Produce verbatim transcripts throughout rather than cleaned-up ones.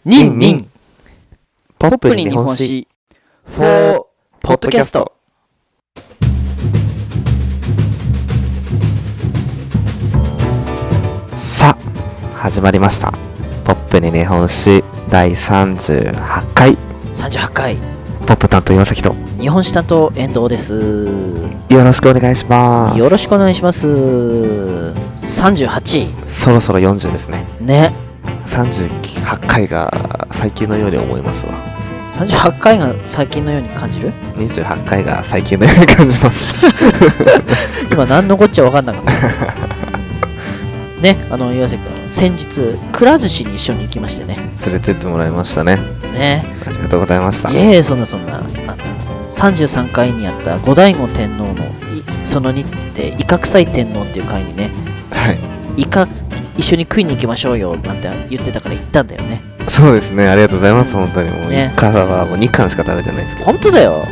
ニンニンポップに日本史フォーポッドキャスト。さあ始まりました。ポップに日本史だいさんじゅうはちかい。 さんじゅうはちかい。 ポップ担当岩崎と日本史担当遠藤です。 よろしくお願いします。 よろしくお願いします。さんじゅうはちい。 そろそろよんじゅうですね。 ね。 さんじゅうはちかいが最近のように思いますわ。 さんじゅうはちかいが最近のように感じる？ にじゅうはちかいが最近のように感じます今何のこっちゃ分かんなかったね。あの岩崎君、先日くら寿司に一緒に行きましてね。 連れてってもらいましたね。 ね。 ありがとうございました。 いえいえ、そんなそんな。あのさんじゅうさんかいにあった後醍醐天皇のそのにってイカ臭い天皇っていう会にね、 はい、 イカ一緒に食いに行きましょうよなんて言ってたから行ったんだよね。 そうですね、ありがとうございます。本当にもう、 ね、 イカはもうにかんしか食べてないですけど。 本当だよ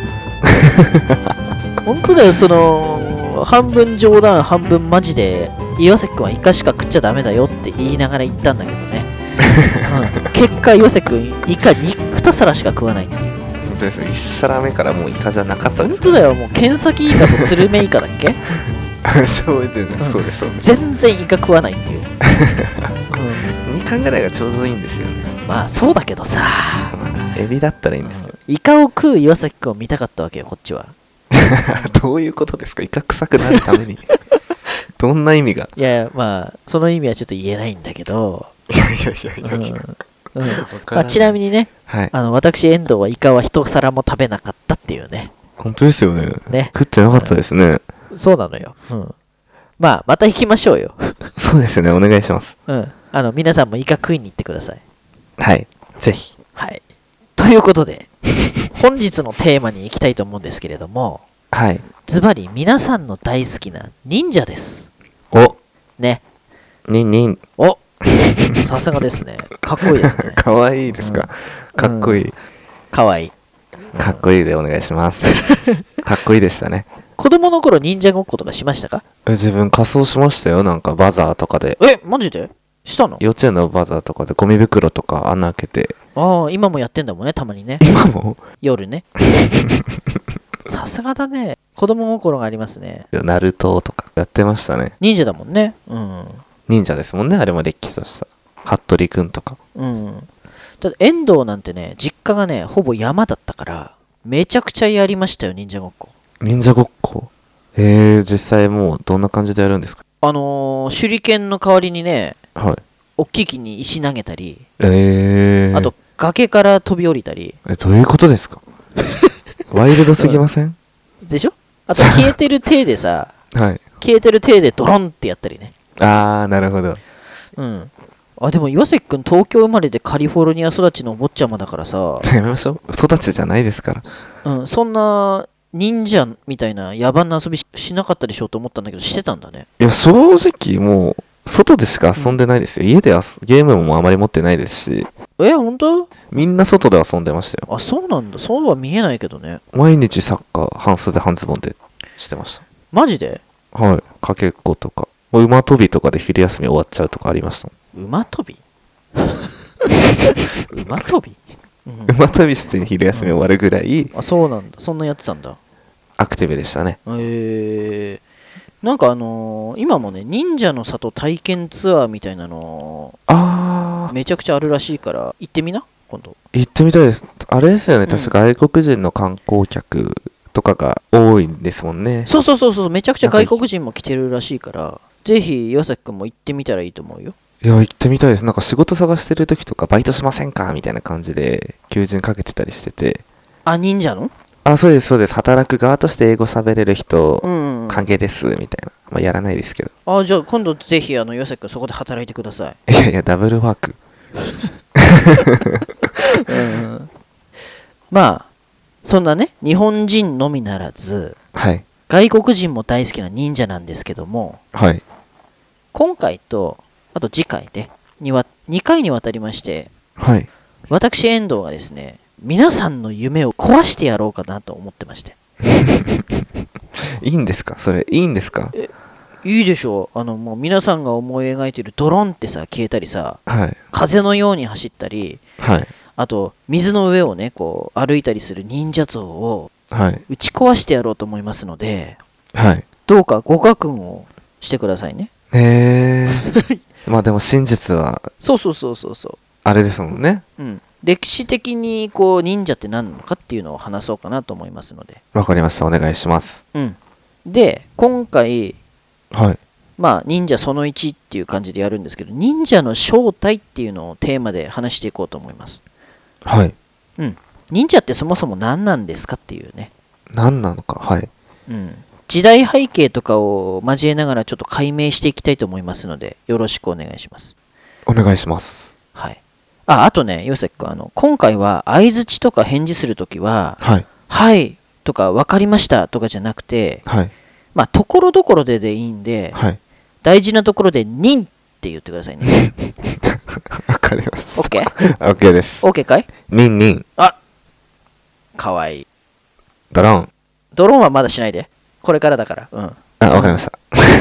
本当だよ。その半分冗談半分マジで岩崎君はイカしか食っちゃダメだよって言いながら言ったんだけどね、うん、結果岩崎君イカに皿しか食わないっていう。 本当ですよ。いち皿目からもうイカじゃなかったです。 本当だよ。もうケンサキイカとスルメイカだっけそうですね、うん、そうですそうです。 全然イカ食わないっていう、 うん、にかんぐらいがちょうどいいんですよね。 まあそうだけどさ、 エビだったらいいんですけど、 うん、イカを食う岩崎君を見たかったわけよこっちはどういうことですか？イカ臭くなるためにどんな意味が？ いやいや、まあその意味はちょっと言えないんだけど、 いやいやいやいやいや、 うんうん、まあ、ちなみにね、はい、あの私遠藤はイカは一皿も食べなかったっていうね。 本当ですよね。 ね、 食ってなかったですね、 うん、そうなのよ、うん、まあまた行きましょうよそうですね、お願いします。 うん、あの皆さんもイカ食いに行ってください。 はい、ぜひ。 はい、ということで本日のテーマに行きたいと思うんですけれども、 はい、 ズバリ皆さんの大好きな忍者です。 おね、 ニンニン、 おさすがですね。かっこいいですね。 かわいいですか、うん、かっこいい、うん、 かわいい、 かっこいいでお願いしますかっこいいでしたね。 子供の頃忍者ごっことかしましたか？ 自分仮装しましたよ。なんかバザーとかで。 え、マジでしたの？ 幼稚園のバザーとかでゴミ袋とか穴開けて。 ああ、今もやってんだもんね、たまにね。 今も夜ねさすがだね、子供心がありますね。 ナルトとかやってましたね。 忍者だもんね。うん、 忍者ですもんね、あれもれっきとした服部くんとか。 うん。だって遠藤なんてね、実家がねほぼ山だったからめちゃくちゃやりましたよ、忍者ごっこ。 忍者ごっこ、えー、実際もうどんな感じでやるんですか？ あのー、手裏剣の代わりにね、 はい、 大きい木に石投げたり、 えー、 あと崖から飛び降りたり。 え、どういうことですか？ワイルドすぎません？ でしょ。あと消えてる手でさ、はい、消えてる手でドロンってやったりね。 あー、なるほど。 うん。あ、でも岩崎くん東京生まれでカリフォルニア育ちのお坊ちゃまだからさやめましょう、育ちじゃないですから。 うん、そんな忍者みたいな野蛮な遊び し, しなかったでしょうと思ったんだけど、してたんだね。 いや、正直もう外でしか遊んでないですよ、うん、家ではゲームもあまり持ってないですし。 え、本当？ みんな外で遊んでましたよ。 あ、そうなんだ。そうは見えないけどね。 毎日サッカー半袖半ズボンでしてました。 マジで？ はい、かけっことか馬跳びとかで昼休み終わっちゃうとかありました。 馬跳び馬跳び、 うん、馬跳びして昼休み終わるぐらい、 うん、あ、そうなんだ。そんなやってたんだ。 アクティブでしたね。 えー、なんかあのー、今もね忍者の里体験ツアーみたいなのあめちゃくちゃあるらしいから行ってみな、今度。 行ってみたいです。あれですよね、確か外国人の観光客とかが多いんですもんね。 そうそうそうそう、めちゃくちゃ外国人も来てるらしいから、ぜひ岩崎くんも行ってみたらいいと思うよ。 いや、行ってみたいです。なんか仕事探してる時とかバイトしませんかみたいな感じで求人かけてたりしてて。 あ、忍者の？ あ、そうですそうです。働く側として英語喋れる人、 うんうん、 歓迎ですみたいな。まあやらないですけど。 あ、じゃあ今度ぜひあの岩崎くんそこで働いてください。いやいや、ダブルワーク、 うん、まあそんなね日本人のみならず、 はい、 外国人も大好きな忍者なんですけども、 はい、 今回とあと次回でにわにかいにわたりまして、 はい、 私遠藤がですね皆さんの夢を壊してやろうかなと思ってましていいんですかそれ？いいんですか？ いいでしょう。あのもう皆さんが思い描いてるドロンってさ消えたりさ、 はい。 風のように走ったり、 はい。 あと水の上をねこう歩いたりする忍者像をはい。 打ち壊してやろうと思いますので、 はい。 どうかご覚悟をしてくださいね。 へえ。まあでも真実は、 そうそうそうそうそあれですもんね。 う。うん。歴史的にこう忍者って何なのかっていうのを話そうかなと思いますので。 わかりました。お願いします。 うん。で、今回、 はい。 まあ忍者そのいちっていう感じでやるんですけど、忍者の正体っていうのをテーマで話していこうと思います。 はい。 うん。忍者ってそもそも何なんですかっていうね。 何なのか。はい。 うん。時代背景とかを交えながらちょっと解明していきたいと思いますので、よろしくお願いします。 お願いします。 はい。あ、あとね、ヨセク君、あの、今回は相づちとか返事するときは、 はい。 はいとか分かりましたとかじゃなくて、 はい。 まあ、ところどころででいいんで、 はい。 大事なところで忍って言ってくださいね。 わかりました。 OK？ OK です。 OK かい？ ニンニン。 あ、かわいい。 ドローン。 ドローンはまだしないで。これからだから。うん。 あ、わかりました。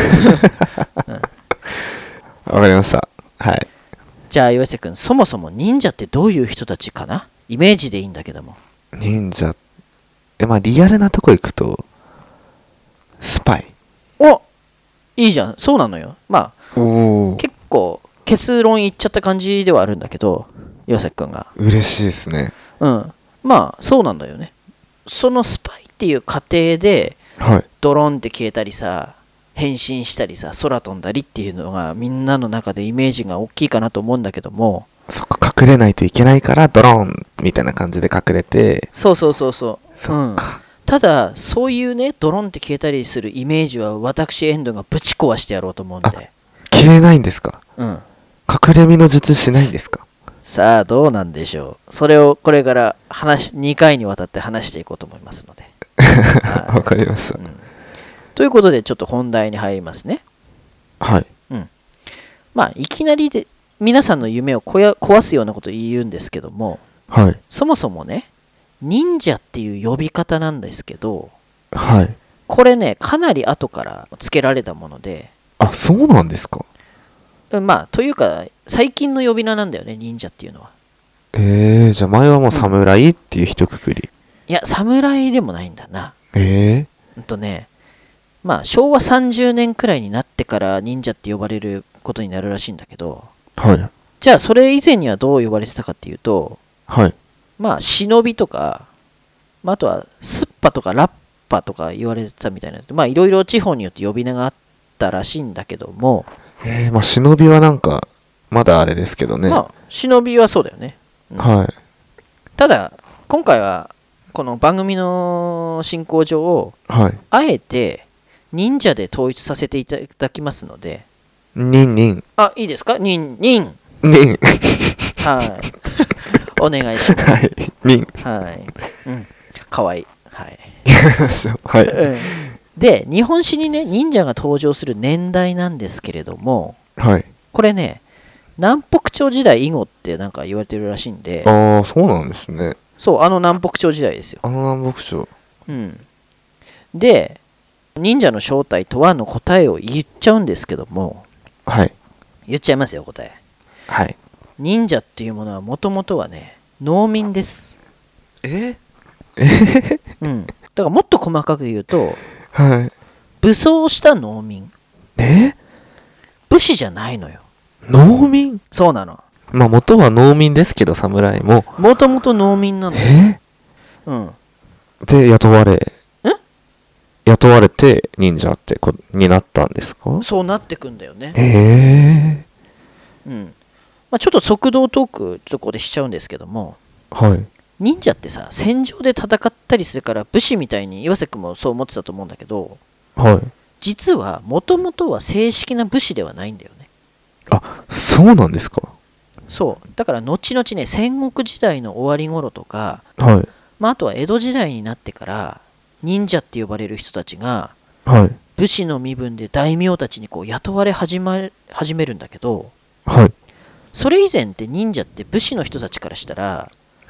わかりました。はい。 じゃあ、ヨセ君、そもそも忍者ってどういう人たちかな？イメージでいいんだけども。 忍者。え、まあリアルなとこ行くと、スパイ。 お、いいじゃん。そうなのよ。まあ、 おお。 結構、結論言っちゃった感じではあるんだけど、ヨセ君が。 嬉しいですね。 うん。まあ、そうなんだよね。そのスパイっていう過程で、 はい。 ドロンって消えたりさ、変身したりさ、空飛んだりっていうのがみんなの中でイメージが大きいかなと思うんだけども、 そっか、隠れないといけないからドローンみたいな感じで隠れて、 そうそうそうそう。 そうん。 っか。 ただ、そういうね、ドロンって消えたりするイメージは私エンドがぶち壊してやろうと思うんで。 消えないんですか？ うん。 隠れ身の術しないんですか？ さあ、どうなんでしょう。それをこれから話、にかいにわたって話していこうと思いますので。はいわかりましたう。んということで、ちょっと本題に入りますね。 はい。 まあ、いきなりで皆さんの夢をこや壊すようなことを言うんですけども、 はい。 そもそもね、忍者っていう呼び方なんですけど、 はい。 これね、かなり後から付けられたもので、 あ、そうなんですか？ うんまあ、というか、最近の呼び名なんだよね、忍者っていうのは。 えー、じゃあ前はもう侍っていう一括り。 いや、侍でもないんだな。 えうんとね、まあ、昭和さんじゅうねんくらいになってから忍者って呼ばれることになるらしいんだけど、 ー、はい。 じゃあ、それ以前にはどう呼ばれてたかっていうと、 はい。 まあ、忍びとか、まあ、あとは、スッパとかラッパとか言われてたみたいな。まあ、いろいろ地方によって呼び名があったらしいんだけども、 えー、まあ忍びはなんか、まだあれですけどね。 まあ、忍びはそうだよね。うんはい。 ただ、今回は、この番組の進行上、 はい。 あえて、忍者で統一させていただきますので、 ニンニン。 あ、いいですか？忍、忍。 ニン。 はい。お願いします。 はい。ニン。 はい。うん。かわいい。はい。 はい。 うんで、日本史にね、忍者が登場する年代なんですけれども、 はい。 これね、南北朝時代以後ってなんか言われてるらしいんで、 ああ、そうなんですね。 そう、あの南北朝時代ですよ。 あの南北朝。 うん。で、忍者の正体とはの答えを言っちゃうんですけども、 はい。 言っちゃいますよ、答え。 はい。 忍者っていうものはもともとはね、農民です。 ええうん。だからもっと細かく言うと、 はい。 武装した農民。 え武士じゃないのよ。 農民？ そうなの。 まあ元は農民ですけど、侍も。 もともと農民なのよ。 えうん。 で、雇われ。雇われて忍者ってこになったんですか？ そうなってくんだよね。 えうん。まあ、ちょっと速道トーク、ちょっとここでしちゃうんですけども、 えはい。 忍者ってさ、戦場で戦ったりするから武士みたいに岩瀬君もそう思ってたと思うんだけど、 はい。 実はもともとは正式な武士ではないんだよね。 あ、そうなんですか？ そうだから後々ね、戦国時代の終わり頃とか、 はい。 まあ、あとは江戸時代になってから忍者って呼ばれる人たちがはい。 武士の身分で大名たちにこう雇われ始ま始めるんだけど、 はい。 それ以前って忍者って武士の人たちからしたらはい。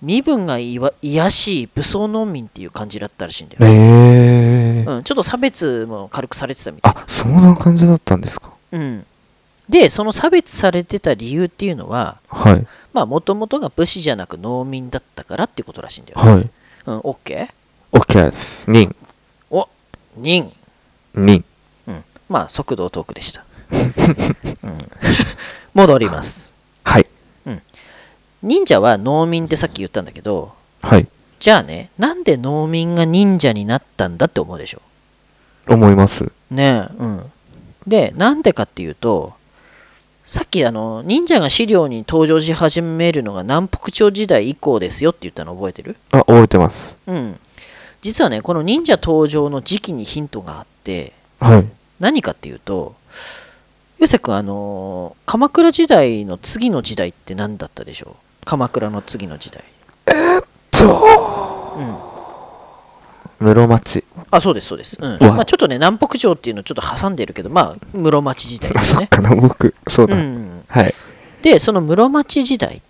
身分がいわ卑しい武装農民っていう感じだったらしいんだよ、 えー、 うん、ちょっと差別も軽くされてたみたいな。 あ、そんな感じだったんですか。 うん、でその差別されてた理由っていうのは、 はい。 まあもともとが武士じゃなく農民だったからっていうことらしいんだよね。 はい。 うん、OK？ OK です。任。 お、任。 任。 うん、まあ速度トークでした、うん、戻ります。 はい。 うん、忍者は農民ってさっき言ったんだけど、 はい。 じゃあね、なんで農民が忍者になったんだって思うでしょ。 思います。 ねえ、うん。で、なんでかっていうと、さっきあの忍者が資料に登場し始めるのが南北朝時代以降ですよって言ったの覚えてる？ あ、覚えてます。 うん。実はね、この忍者登場の時期にヒントがあって、 はい。 何かっていうと、ヨセ君、あのー鎌倉時代の次の時代って何だったでしょう？鎌倉の次の時代。 と、 うん。 室町。 あ、そうです、そうです。うん。 うわまあ、ちょっとね、南北朝っていうのをちょっと挟んでるけど、まあ、室町時代であ、 すね。 そっかな、僕。そうだ。 うん。 はい。 で、その室町時代って、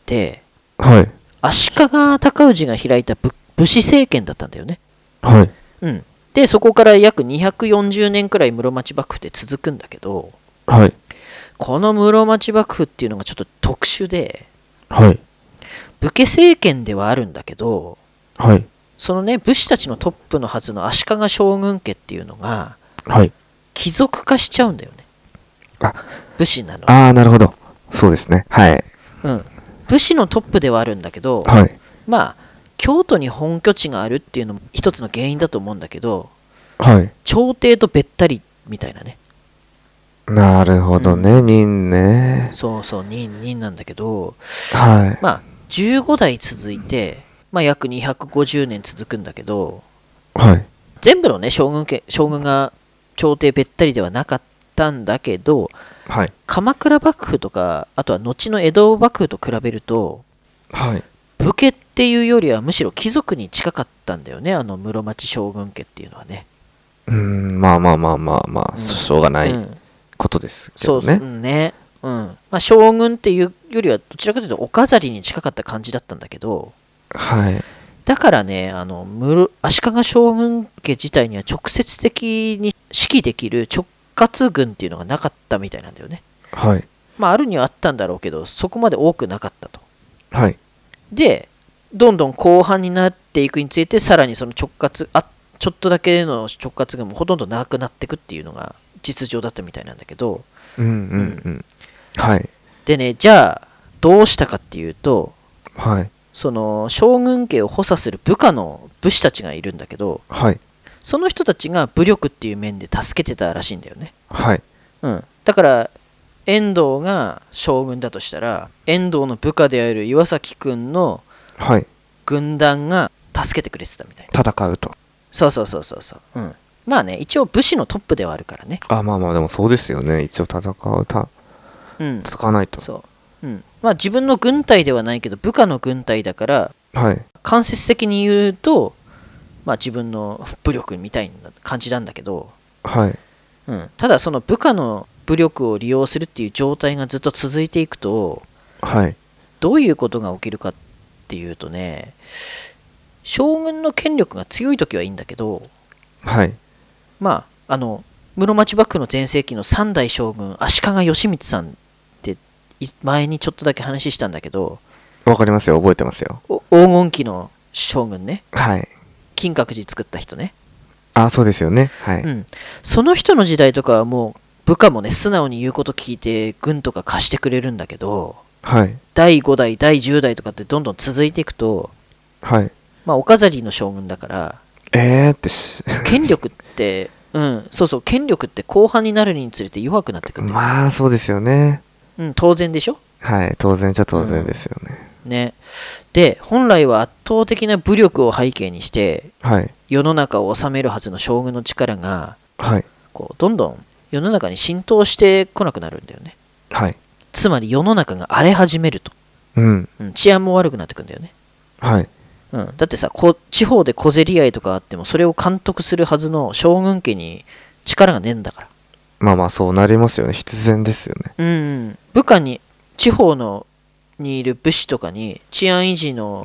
はい。 足利尊氏が開いた武武士政権だったんだよね。 はい。 うん。で、そこから約にひゃくよんじゅうねんくらい室町幕府って続くんだけど、 はい。 この室町幕府っていうのがちょっと特殊で、 はい。 武家政権ではあるんだけど、 はい。 そのね、武士たちのトップのはずの足利将軍家っていうのが、 はい。 貴族化しちゃうんだよね。 あ、 武士なのに。 あー、なるほど。そうですね。はい。 うん。武士のトップではあるんだけど、 はい。 まあ、京都に本拠地があるっていうのも一つの原因だと思うんだけど、 はい。 朝廷とべったりみたいなね。 なるほどね。任ね。 そうそう、任、任なんだけど、 はい。 まあ、じゅうごだい続いて、まあ、約にひゃくごじゅうねん続くんだけど、 はい。 全部のね、将軍家、将軍が朝廷べったりではなかったんだけど、 はい。 鎌倉幕府とか、あとは後の江戸幕府と比べると、 はい。 武家っていうよりはむしろ貴族に近かったんだよね、あの室町将軍家っていうのはね。 うーん、まあまあまあまあまあ、 うんしょうがないうんことですけそうそう、 どね。 うんね。うん。まあ、将軍っていうよりは、どちらかというとお飾りに近かった感じだったんだけど、 はい。 だからね、あの、室足利将軍家自体には直接的に指揮できる直轄軍っていうのがなかったみたいなんだよね。 はい。 まあ、あるにはあったんだろうけど、そこまで多くなかったと。 はい。 で、どんどん後半になっていくにつれて、さらにその直轄、あ、ちょっとだけの直轄軍もほとんどなくなっていくっていうのが実情だったみたいなんだけど、 うんうんうん。はい。 でね、じゃあ、どうしたかっていうと、 はい。 その将軍家を補佐する部下の武士たちがいるんだけど、 はい。 その人たちが武力っていう面で助けてたらしいんだよね。 はい。 うん。だから、遠藤が将軍だとしたら、遠藤の部下である岩崎くんのはい。 軍団が助けてくれてたみたいな。 戦うと。 そうそうそうそうそう。うん。まあね、一応武士のトップではあるからね。 あ、まあまあ、でもそうですよね。一応戦うた、 うん。 つかないと。 そう。うん。まあ自分の軍隊ではないけど、部下の軍隊だから、 はい。 間接的に言うと、まあ自分の武力みたいな感じなんだけど、 はい。 うん、ただその部下の武力を利用するっていう状態がずっと続いていくと、 はい。 どういうことが起きるかっていうとね、将軍の権力が強い時はいいんだけど、 はい。 まああの室町幕府の全盛期の三代将軍足利義満さんってい前にちょっとだけ話したんだけど、 わかりますよ。覚えてますよ。 お黄金期の将軍ね、 はい。 金閣寺作った人ね、 あ、そうですよね。はい。 うん、その人の時代とかはもう部下もね素直に言うこと聞いて軍とか貸してくれるんだけど、 はい。 だいごだいだいじゅうだいとかってどんどん続いていくと、 はい。 まあお飾りの将軍だからえーってし、 権力ってうんそうそう権力って後半になるにつれて弱くなってくるんだよ、 まあ、そうですよね。 うん、当然でしょ。 はい。当然じゃ当然ですよね。 ね。で本来は圧倒的な武力を背景にしてはい。 世の中を治めるはずの将軍の力がはい。 こうどんどん世の中に浸透してこなくなるんだよね。 はい。 つまり世の中が荒れ始めると、 うん。 うん、治安も悪くなってくんだよね。 はい。 うん、だってさこ地方で小競り合いとかあってもそれを監督するはずの将軍家に力がねえんだから、 まあまあ、そうなりますよね。必然ですよね。 うんうん、部下に地方のにいる武士とかに治安維持の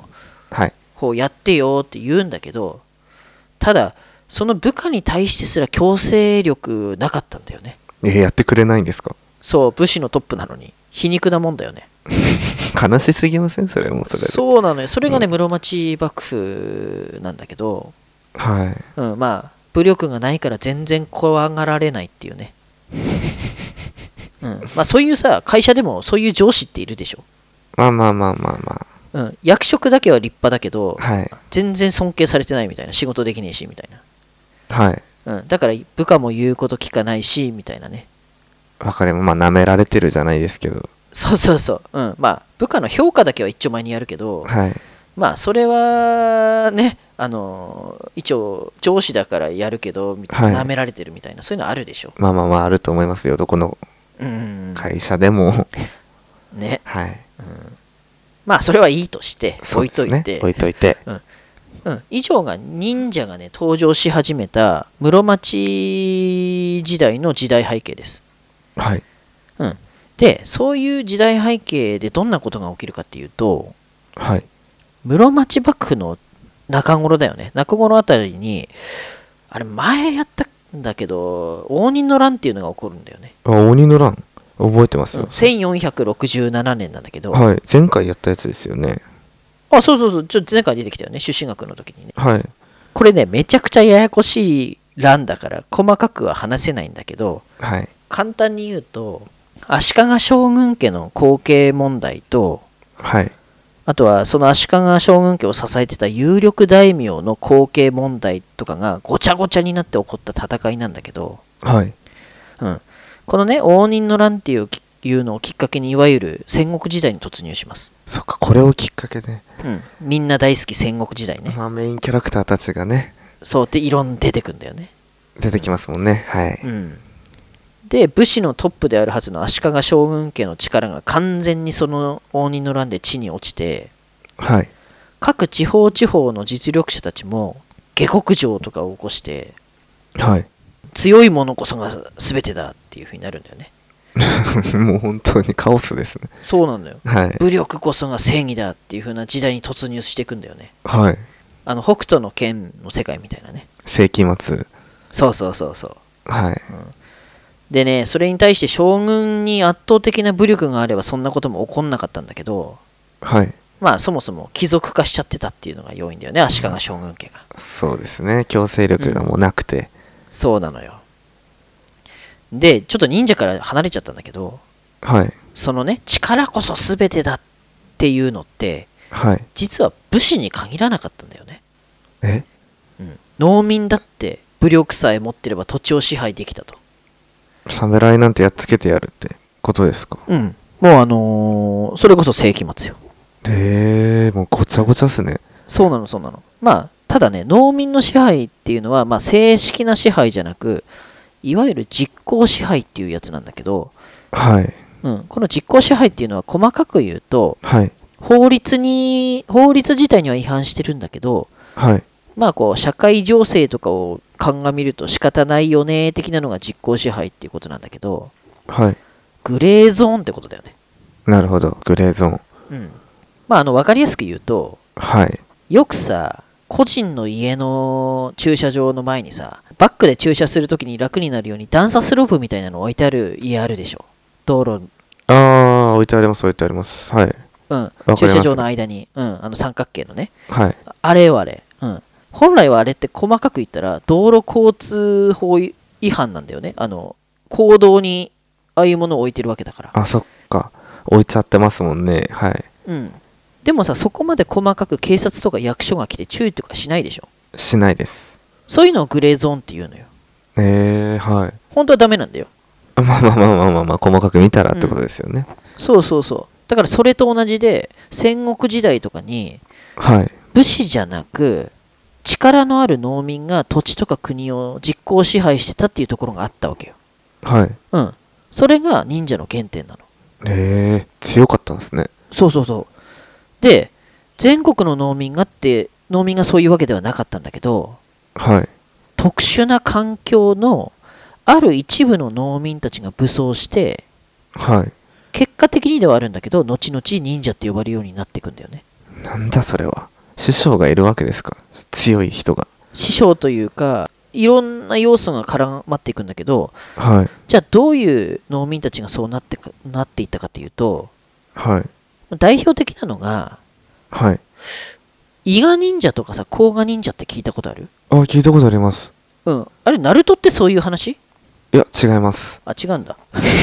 はい。 方やってよって言うんだけど、ただその部下に対してすら強制力なかったんだよね。 えー、やってくれないんですか？ そう、武士のトップなのに皮肉なもんだよね。 悲しすぎませんそれもそれで。 そうなのよ。それがね、 うん室町幕府なんだけど、 はい。 うん、まあ武力がないから全然怖がられないっていうね。うん、まあそういうさ、会社でもそういう上司っているでしょ。 まあまあまあまあまうん、役職だけは立派だけど、 あ。はい。 全然尊敬されてないみたいな。仕事できねえしみたいはい。 な。うん、だから部下も言うこと聞かないしみたいなね。 わかります。まあ、舐められてるじゃないですけど。 そうそうそう、うん、まあ部下の評価だけは一丁前にやるけど、 はい。 まあそれはね、あの一応上司だからやるけどみたいな、 はい舐められてるみたいな、そういうのあるでしょ。 まあまあまあ、あると思いますよ。どこのうん会社でも。 ね、 はい。 まあそれはいいとして置いといて、 そうですね、置いといて。 うん、以上が忍者がね登場し始めた室町時代の時代背景です。 はい。 うん、でそういう時代背景でどんなことが起きるかっていうと、 はい。 室町幕府の中頃だよね。中頃あたりに、あれ前やったんだけど、応仁の乱っていうのが起こるんだよね。 あ、鬼の乱。覚えてますよ。 うん、せんよんひゃくろくじゅうななねんなんだけど、 はい。前回やったやつですよね。 あ、そうそうそう、ちょっと前回出てきたよね、朱子学の時にね。 はい。 これね、めちゃくちゃややこしい乱だから、細かくは話せないんだけど、 はい。 簡単に言うと、足利将軍家の後継問題と、 はい。 あとはその足利将軍家を支えてた有力大名の後継問題とかがごちゃごちゃになって起こった戦いなんだけど、 はい。 うん、このね、応仁の乱っていうきいうのをきっかけに、いわゆる戦国時代に突入します。 そっか、これをきっかけで。 うん、みんな大好き戦国時代ね。 まあ、メインキャラクターたちがね、 そうっていろんな出てくんだよね。 出てきますもんね。はい。 うん、で、武士のトップであるはずの足利将軍家の力が完全にその応仁の乱で地に落ちて、 はい。 各地方地方の実力者たちも下克上とかを起こして、 はい。 強い者こそが全てだっていう風になるんだよね。 もう本当にカオスですね。 そうなんだよ。 はい。 武力こそが正義だっていう風な時代に突入していくんだよね。 はい。 あの北斗の拳の世界みたいなね。 世紀末。 そうそうそうそう。 はい。 でね、それに対して将軍に圧倒的な武力があればそんなことも起こんなかったんだけど、 はい。 まあそもそも貴族化しちゃってたっていうのが要因だよね、足利将軍家が。 そうですね。強制力がもうなくて。 そうなのよ。で、ちょっと忍者から離れちゃったんだけど、 はい。 そのね、力こそ全てだっていうのって、 はい。 実は武士に限らなかったんだよね。 えうん、農民だって武力さえ持ってれば土地を支配できたと。 侍なんてやっつけてやるってことですか？ うん。もうあのーそれこそ世紀末よ。 えー、もうごちゃごちゃっすね。 そうなの、そうなの。まあ、ただね、農民の支配っていうのは、まあ、正式な支配じゃなく、いわゆる実効支配っていうやつなんだけど、 はい。 うん、この実効支配っていうのは細かく言うと、 はい。 法律に、法律自体には違反してるんだけど、 はい。 まあこう、社会情勢とかを鑑みると仕方ないよね的なのが実効支配っていうことなんだけど、 はい。 グレーゾーンってことだよね。 なるほど。グレーゾーン。 うん。まあ、あの、わかりやすく言うと、 はい。 よくさ、個人の家の駐車場の前にさ、バックで駐車するときに楽になるように段差スロープみたいなの置いてある家あるでしょ。道路、 あー、置いてあります、置いてあります。はい。 うん、 わかります駐車場の間に、うん、あの三角形のね。 はい。 あれはあれ、うん。本来はあれって細かく言ったら、道路交通法違反なんだよね。あの、公道にああいうものを置いてるわけだから。 あ、そっか。置いちゃってますもんね。はい。 うん。でもさ、そこまで細かく警察とか役所が来て注意とかしないでしょ。 しないです。 そういうのをグレーゾーンって言うのよ。 えー、はい。 本当はダメなんだよ。 まあまあまあまあまあまあ、細かく見たらってことですよね。 そうそうそう。だからそれと同じで、戦国時代とかに、 はい。 武士じゃなく、力のある農民が土地とか国を実効支配してたっていうところがあったわけよ。 はい。 うん。それが忍者の原点なの。 えー、強かったんですね。 そうそうそう。で、全国の農民がって、農民がそういうわけではなかったんだけど、 はい。 特殊な環境のある一部の農民たちが武装して、 はい。 結果的にではあるんだけど、後々忍者って呼ばれるようになっていくんだよね。 なんだそれは。 師匠がいるわけですか？強い人が。 師匠というか、いろんな要素が絡まっていくんだけど、 はい。 じゃあどういう農民たちがそうなってかなっていったかっていうと、 はい。 代表的なのが、 はい。 伊賀忍者とかさ、甲賀忍者って聞いたことある？ あ、聞いたことあります。 うん。あれ、ナルトってそういう話？ いや、違います。 あ、違うんだ。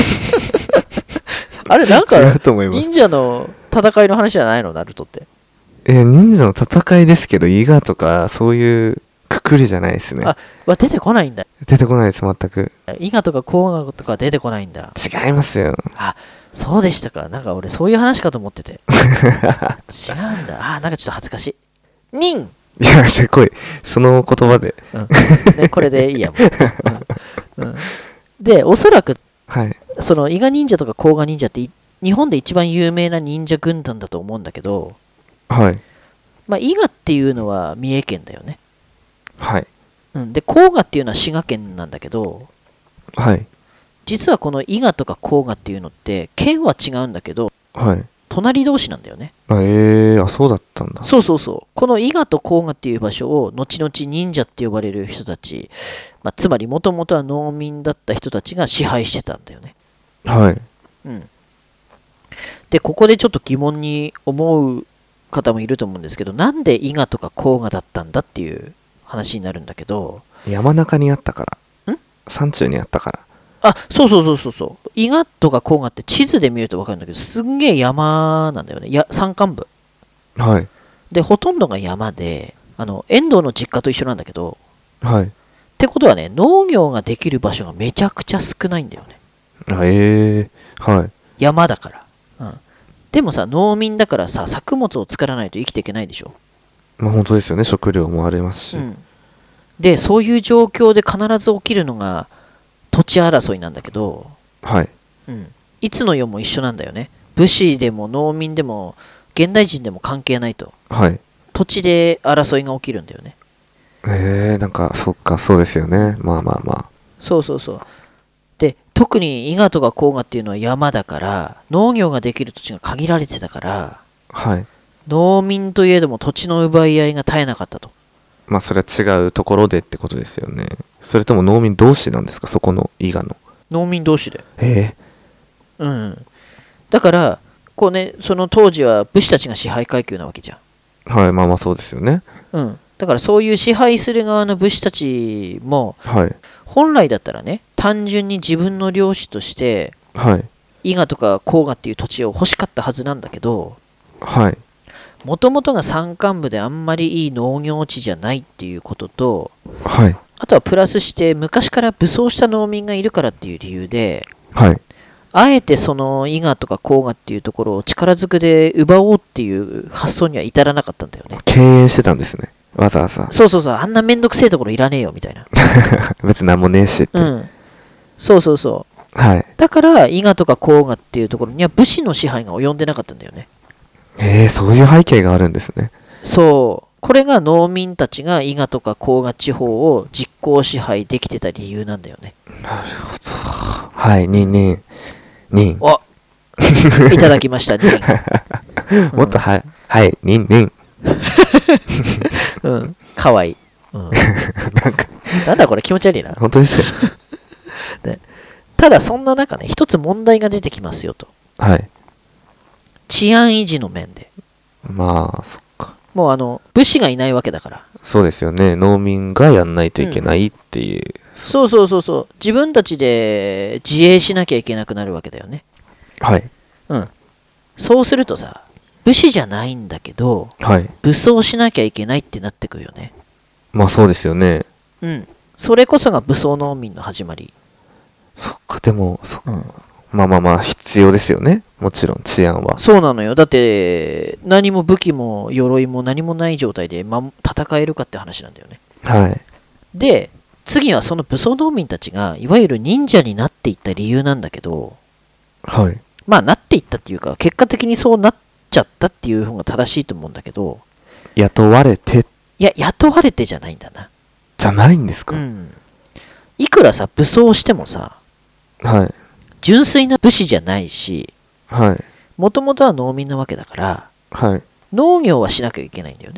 あれ、なんか、 違うと思います。 忍者の戦いの話じゃないの、ナルトって。 え、忍者の戦いですけど、伊賀とか、そういうくくりじゃないですね。 あ、は出てこないんだ。 出てこないです、全く。 伊賀とか甲賀とか出てこないんだ。 違いますよ。 あ、そうでしたか。なんか俺、そういう話かと思ってて。違うんだ。あ、なんかちょっと恥ずかしい。忍いや、せこい。その言葉で。 うん。で、これでいいやもう。うんうん、で、おそらく、 はい。 その伊賀忍者とか甲賀忍者ってい日本で一番有名な忍者軍団だと思うんだけど、 はい。 まあ、伊賀っていうのは三重県だよね。 はい。 うん、で、甲賀っていうのは滋賀県なんだけど、 はい。 実はこの伊賀とか甲賀っていうのって県は違うんだけど、 はい。 隣同士なんだよね。 あ、えー、あ、そうだったんだ。 そうそうそう。この伊賀と甲賀っていう場所を後々忍者って呼ばれる人たち、まあ、つまりもともとは農民だった人たちが支配してたんだよね。 はい。 うん。で、ここでちょっと疑問に思う方もいると思うんですけど、なんで伊賀とか甲賀だったんだっていう話になるんだけど、 山中にあったから。 ん山中にあったから。 あ、そうそうそうそうそう。伊賀とか甲賀って地図で見ると分かるんだけど、すんげえ山なんだよね。や山間部。 はい。 で、ほとんどが山で、あの、遠藤の実家と一緒なんだけど、 はい。 ってことはね、農業ができる場所がめちゃくちゃ少ないんだよね。 あ、えー、はい。 山だから。うん。でもさ、農民だからさ、作物を作らないと生きていけないでしょ。 まあ本当ですよね。食料もありますし。 うん。で、そういう状況で必ず起きるのが土地争いなんだけど、 はい。 うん。いつの世も一緒なんだよね。武士でも農民でも現代人でも関係ないと。 はい。 土地で争いが起きるんだよね。 えー、なんか、そっか、そうですよね。まあまあまそうそうそう。で、特に伊賀とか甲賀っていうのは山だから、農業ができる土地が限られてたから、 あ。はい。 農民といえども土地の奪い合いが絶えなかったと。 まあそれは違うところでってことですよね。それとも農民同士なんですか、そこの伊賀の。 農民同士で。 えうん。だから、こうね、その当時は武士たちが支配階級なわけじゃん。 ー、はい、まあまあそうですよね。 うん。だからそういう支配する側の武士たちも、 はい。 本来だったらね、単純に自分の領主として、 はい。 伊賀とか甲賀っていう土地を欲しかったはずなんだけど、 はい。 もともとが山間部であんまりいい農業地じゃないっていうことと、 はい。 あとはプラスして昔から武装した農民がいるからっていう理由で、 はい。 あえてその伊賀とか甲賀っていうところを力ずくで奪おうっていう発想には至らなかったんだよね。 敬遠してたんですね。わざわざ。 そうそうそう、あんなめんどくせえところいらねえよみたいな。 別に何もねえしって。 うん。そうそうそう。 はい。 だから伊賀とか甲賀っていうところには武士の支配が及んでなかったんだよね。 えー、そういう背景があるんですね。 そう。これが農民たちが伊賀とか甲賀地方を実効支配できてた理由なんだよね。 なるほど。はい、にんにん。にん。 おいただきました、にん。 もっとは、はい、にんにん。 うん、かわいい。うん、 なんか、 なんだこれ気持ち悪いな。 本当ですよ。 ね、ただそんな中ね、一つ問題が出てきますよと。 はい。 治安維持の面で。 まあ、そっか。 もうあの、武士がいないわけだから。 そうですよね。農民がやんないといけないっていう。うん、 そうそうそうそう。自分たちで自衛しなきゃいけなくなるわけだよね。 はい。 うん。そうするとさ、武士じゃないんだけど、 はい。 武装しなきゃいけないってなってくるよね。 まあそうですよね。 うん。それこそが武装農民の始まり。 そっか、でも、そうん、 まあまあまあ、必要ですよね。もちろん、治安は。 そうなのよ。だって、何も武器も鎧も何もない状態で、ま、戦えるかって話なんだよね。 はい。 で、次はその武装農民たちが、いわゆる忍者になっていった理由なんだけど、 はい。 まあ、なっていったっていうか、結果的にそうなっちゃったっていう方が正しいと思うんだけど、 雇われて、 いや、雇われてじゃないんだな。 じゃないんですか？ うん。いくらさ、武装してもさ、 はい。 純粋な武士じゃないし、 はい。 もともとは農民なわけだから、 はい。 農業はしなきゃいけないんだよね。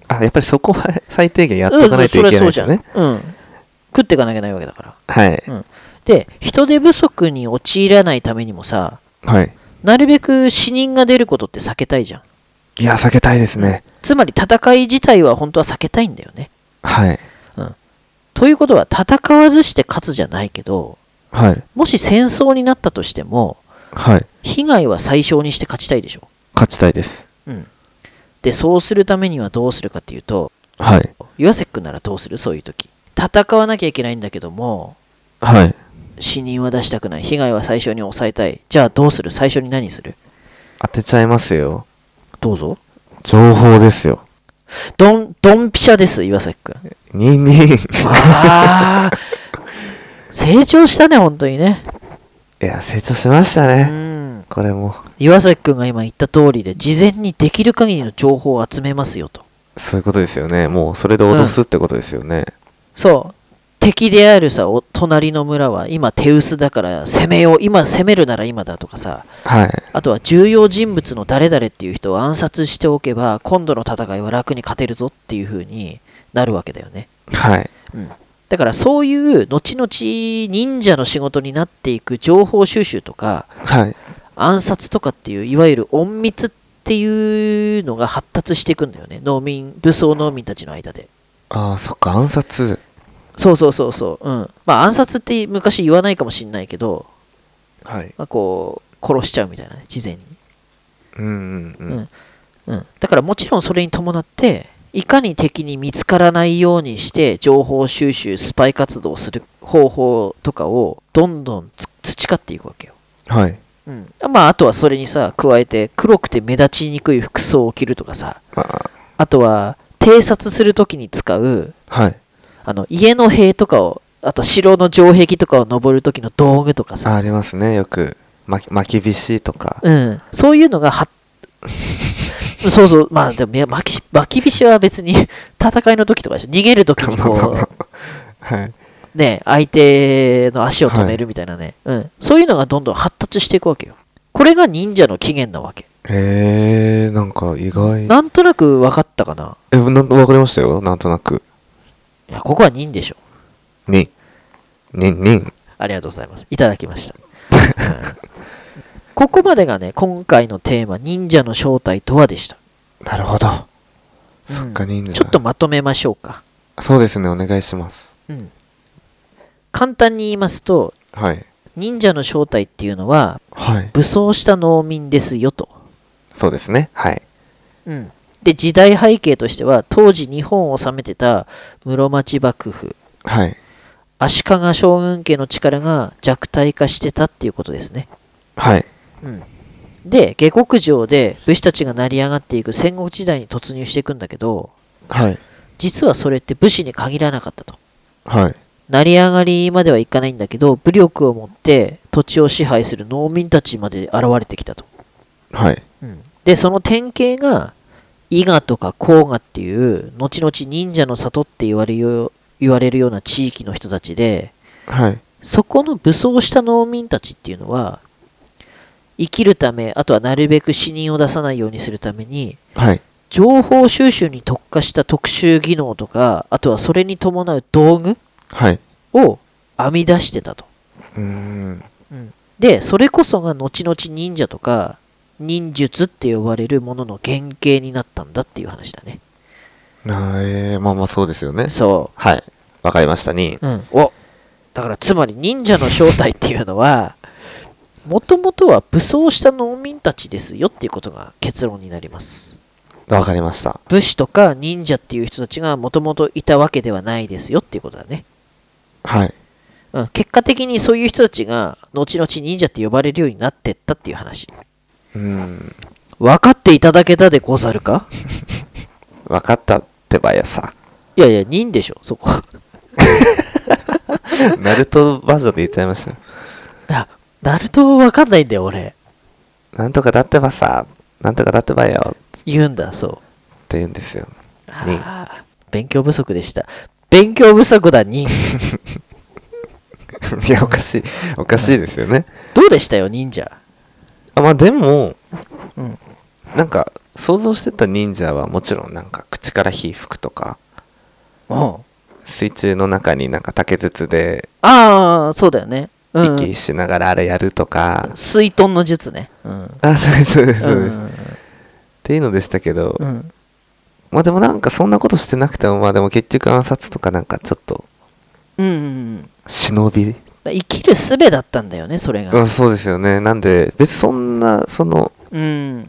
あ、やっぱりそこは最低限やっとかないといけないですよね。 うん、うん、食っていかなきゃいけないわけだから。 はい、 うん、で、人手不足に陥らないためにもさ、 はい、 なるべく死人が出ることって避けたいじゃん。 いや、避けたいですね。 つまり戦い自体は本当は避けたいんだよね。 はい。 うん、ということは戦わずして勝つじゃないけど、 はい、 もし戦争になったとしても、 はい、 被害は最小にして勝ちたいでしょ。 勝ちたいです。 うん、で、そうするためにはどうするかっていうと、 はい。 岩瀬くんならどうする？そういう時。戦わなきゃいけないんだけども、 はい。 死人は出したくない。被害は最小に抑えたい。じゃあどうする？最初に何する？ 当てちゃいますよ。 どうぞ。 情報ですよ。 ドン、ドンピシャです、岩崎くん。 ニンニン。 ああ、成長したね、本当にね。 いや、成長しましたうね。 ん。 これも。 岩崎くんが今言った通りで、事前にできる限りの情報を集めますよと。 そういうことですよね。もうそれで脅すってことですよね。 そう。敵であるさ、お隣の村は今手薄だから攻めよう。今攻めるなら今だとかさ。 はい。 あとは重要人物の誰々っていう人を暗殺しておけば、今度の戦いは楽に勝てるぞっていう風になるわけだよね。 はい。 うん。だからそういう後々忍者の仕事になっていく情報収集とか、 はい。 暗殺とかっていういわゆる隠密っていうのが発達していくんだよね。農民、武装農民たちの間で。 ああ、そっか、暗殺。 そうそうそうそう。うん。まあ暗殺って昔言わないかもしんないけど、 はい。 まあこう、殺しちゃうみたいなね、事前に。 うんうんううんん。うん。だからもちろんそれに伴って、いかに敵に見つからないようにして情報収集、スパイ活動をする方法とかをどんどんつ培っていくわけよ。 はい。 うん。まああとはそれにさ、加えて黒くて目立ちにくい服装を着るとかさ、 まあ、 あとは偵察するときに使う、 はい。 あの家の塀とかを、あと城の城壁とかを登るときの道具とかさ、 あ、ありますね。よく、まき、巻き菱とか。 うん、そういうのがはそうそう、まあでもいや巻き巻き菱は別に戦いの時とかでしょ。逃げる時にこはい。 う、ね、相手の足を止めるみたいなね、うん、そういうのがどんどん発達していくわけよ。これが忍者の起源なわけ。 へえ、なんか意外。 なんとなく分かったかな。 え、な、わかりましたよ。なんとなく。 いや、ここは忍でしょ。 に、に、に。 ありがとうございます。いただきました。うんここまでがね、今回のテーマ、忍者の正体とはでした。 なるほど。 うんそっか、忍者。 ちょっとまとめましょうか。 そうですね、お願いします。 うん。簡単に言いますと、 はい。 忍者の正体っていうのは、 はい。 武装した農民ですよと。 そうですね。はい。 うん。で、時代背景としては、当時日本を治めてた室町幕府、 はい。 足利将軍家の力が弱体化してたっていうことですね。 はい。 うん。で、下克上で武士たちが成り上がっていく戦国時代に突入していくんだけど、 はい。 実はそれって武士に限らなかったと。 はい。 成り上がりまではいかないんだけど、武力を持って土地を支配する農民たちまで現れてきたと。 はい。 うん、で、その典型が、伊賀とか甲賀っていう、後々忍者の里って言われるよ言われるような地域の人たちで、 はい。 そこの武装した農民たちっていうのは、生きるため、あとはなるべく死人を出さないようにするために、 はい。 情報収集に特化した特殊技能とか、あとはそれに伴う道具はい。 を編み出してたと。 うーん。 うんで、それこそが後々忍者とか忍術って呼ばれるものの原型になったんだっていう話だね。 なえー、まあまあそうですよね。 そはい。わかりましたに。 う。うん。おだからつまり忍者の正体っていうのは、もともとは武装した農民たちですよっていうことが結論になります。 わかりました。 武士とか忍者っていう人たちがもともといたわけではないですよっていうことだね。 はい。 うん、結果的にそういう人たちが後々忍者って呼ばれるようになってったっていう話。 うーん。 分かっていただけたでござるか？ わかったってばやさ。 いやいや、忍でしょ、そこ。 ナルトバージョンで言っちゃいました。 いや、ナルト分かんないんだよ、俺。 なんとかだってばさ、なんとかだってばよ言うんだ、そう。 って言うんですよ。 ああ、勉強不足でした。勉強不足だ、忍。 いや、おかしい。おかしいですよね。 どうでしたよ、忍者。 あ、まあでも、 うん。 なんか、 想像してた忍者はもちろんなんか口から火吹くとか、 うん。 水中の中になんか竹筒でああ、そうだよね。うん。 息しながらあれやるとか、 水遁の術ね。うん。 あ、そうですそうですそうです、っうん。 ていうのでしたけど、 うん。 まあでもなんかそんなことしてなくても、まあでも結局暗殺とかなんかちょっとうんうんうん。 忍び、 生きる術だったんだよね、それが。 うん、そうですよね。なんで別にそんなそのうん。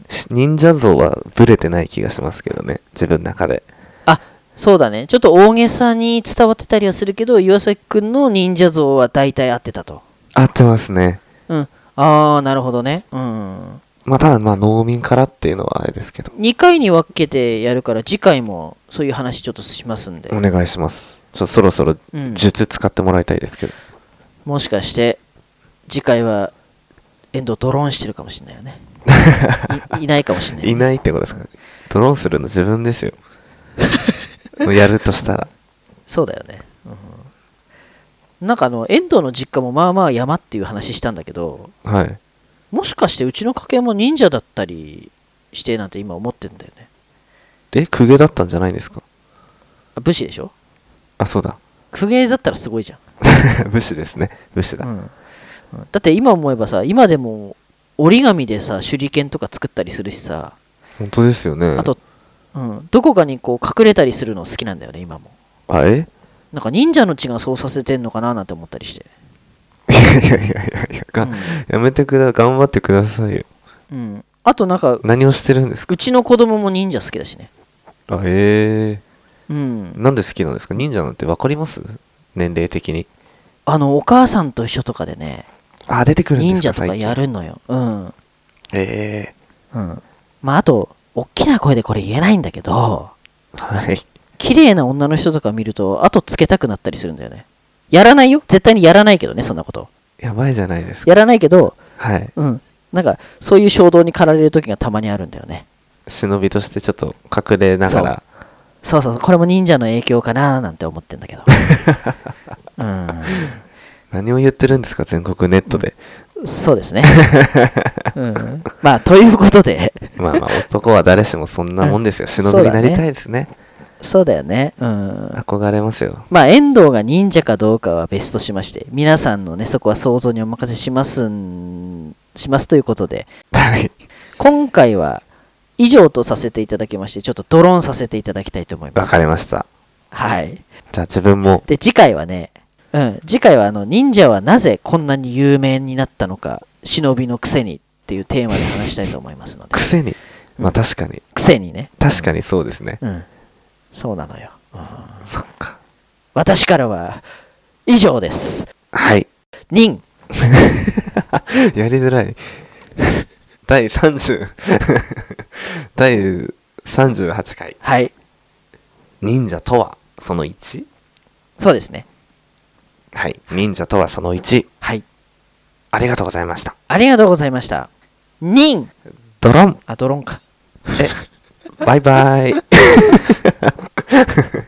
し忍者像はブレてない気がしますけどね、自分の中で。 あ、そうだね。ちょっと大げさに伝わってたりはするけど、岩崎くんの忍者像は大体合ってたと。 合ってますね。 うん。ああ、なるほどね。うん。 まあただまあ農民からっていうのはあれですけど、 にかいに分けてやるから、次回もそういう話ちょっとしますんで。 お願いします。ちょっとそろそろうん。 術使ってもらいたいですけど。 もしかして、次回は、遠藤ドローンしてるかもしれないよね。い, いないかもしれない、ね。 いないってことですか。ドローンするの自分ですよ。もうやるとしたら。 そうだよね。うん、なんかあの、遠藤の実家もまあまあ山っていう話したんだけど、 はい。 もしかしてうちの家系も忍者だったりしてなんて今思ってんだよね。 え、公家だったんじゃないんですか。 あ、武士でしょ。 あ、そうだ。 公家だったらすごいじゃん。 武士ですね。武士だ。 うん、だって今思えばさ、今でも折り紙でさ、手裏剣とか作ったりするしさ、 本当ですよね。 あと、うん、どこかにこう隠れたりするの好きなんだよね、今も。 あ、えなんか忍者の血がそうさせてんのかななんて思ったりして。 いやいやいやいやいや、がうんやめてくだ、頑張ってくださいよ。 うん、あとなんか、 何をしてるんですか。 うちの子供も忍者好きだしね。 あ、えうん。 ー、なんで好きなんですか。忍者なんて分かります、年齢的に。 あの、お母さんと一緒とかでね、 あ、出てくるんですか。 忍者とか最近やるのよ。うん。 えうん。まあ、あと、大きな声でこれ言えないんだけど、 ー、はい。 綺麗な女の人とか見ると、後つけたくなったりするんだよね。やらないよ。絶対にやらないけどね、そんなこと。 やばいじゃないですか。 やらないけど、 はい。 うん。なんか、そういう衝動に駆られる時がたまにあるんだよね。 忍びとしてちょっと隠れながら。 そうそうそう、これも忍者の影響かななんて思ってんだけど。うん。 何を言ってるんですか、全国ネットで。 そうですね。うん、まあ、ということで。 まあまあ、男は誰しもそんなもんですよ。忍びになりたいですね。 そうだよね。うん。 憧れますよ。 まあ、遠藤が忍者かどうかは別としまして、皆さんのね、そこは想像にお任せしますん、しますということで、 はい。 今回は以上とさせていただきまして、ちょっとドローンさせていただきたいと思いまわす。 かりました。 はい。 じゃあ自分も。 で、次回はね、うん、次回はあの、忍者はなぜこんなに有名になったのか、忍びのくせにっていうテーマで話したいと思いますので。 くせに。まあ確かに。 くせにね。 確かにそうですね。 うん。そうなのよ。うん、 そっか。 私からは以上です。 はい。 忍。 やりづらい。だいさんじゅう だいさんじゅうはちかい。 はい。 忍者とはその いち？ そうですね。 はい。忍者とはそのいち。 はい。 ありがとうございました。 ありがとうございました。忍。 ドロン。 あ、ドロンか。 え、バイバイ。